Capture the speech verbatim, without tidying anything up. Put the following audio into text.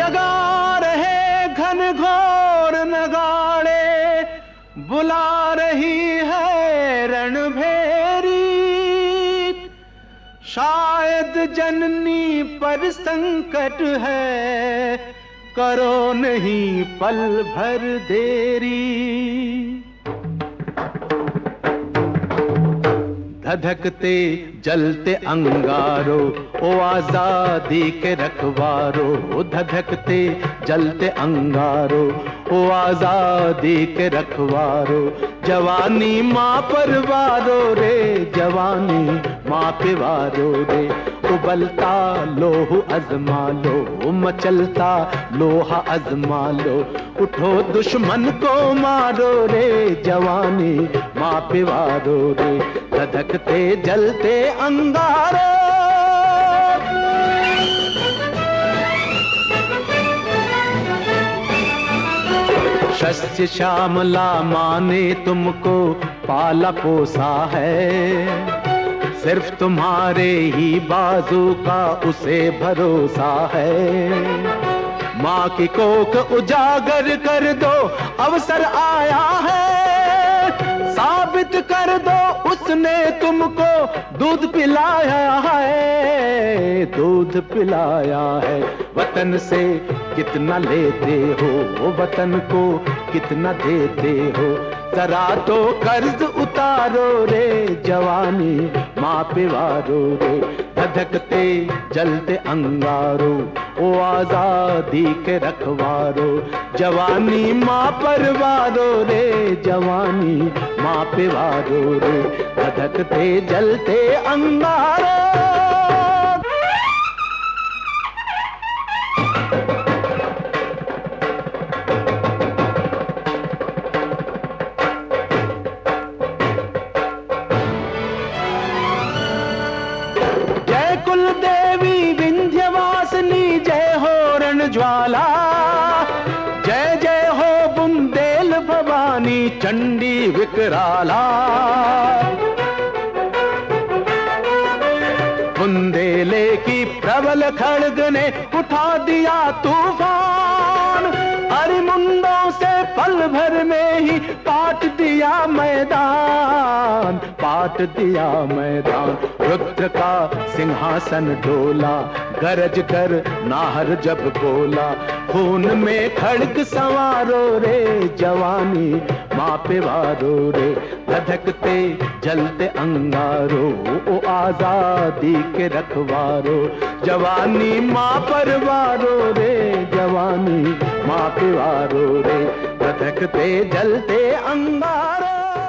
जगा रहे घन घोर नगाड़े, बुला रही है रणभेरी। शायद जननी पर संकट है, करो नहीं पल भर देरी। धधकते जलते अंगारो, ओ आजादी के रखवारो। धधकते जलते अंगारो, ओ आजादी के रखवारो। जवानी माँ पर वारो रे, जवानी माँ पे वारो रे। उबलता लोह अजमा लो, मचलता लोहा अजमा लो। उठो दुश्मन को मारो रे, जवानी माँ पे वारो रे। धधकते जलते अंगारे, शस्य श्यामला माँ ने तुमको पाला पोसा है। सिर्फ तुम्हारे ही बाजू का उसे भरोसा है। माँ की कोख उजागर कर दो, अवसर आया है। साबित कर दो उसने तुमको दूध पिलाया है, दूध पिलाया है। वतन से कितना लेते हो, वतन को कितना देते हो। जरा तो कर्ज उतारो रे, जवानी माँ पे वारो रे। धधकते जलते अंगारो, ओ आजादी के रखवारो। जवानी माँ पर वारो रे, जवानी माँ पे वारो रे। धधकते जलते अंगारो। ज्वाला जय जय हो बुंदेल भवानी चंडी विकराला। बुंदेले की प्रबल खड़ग ने उठा दिया तूफान। अरिमुंडों से पल भर में ही पाट दिया मैदान, पाट दिया मैदान। रुद्र का सिंहासन डोला, गरज कर नाहर जब बोला। खून में खड़ग संवारो रे, जवानी माँ पे वारो रे। धधकते जलते अंगारो, ओ आजादी के रखवारो। जवानी माँ पर वारो रे, जवानी माँ पे वारो रे। धधकते जलते अंगारो।